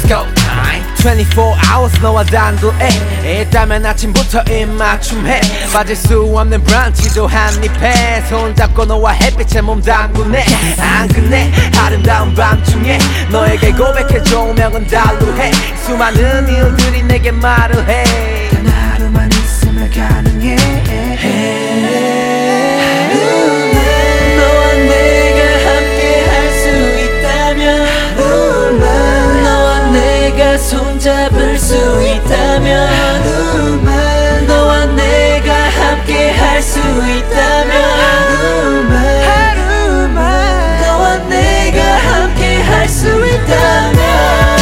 go time 24 hours 너와 단둘에 있다면 아침부터 입맞춤해 빠질 수 없는 브런치도 한입해 손잡고 너와 햇빛에 몸 담그네 안 끝내 아름다운 밤중에 너에게 고백해 조명은 달루해 수많은 일들이 내게 말을 해 단 하루만 있으면 가능해 너와 내가 함께 할 수 있다면 너와 내가 손잡을 수 있다면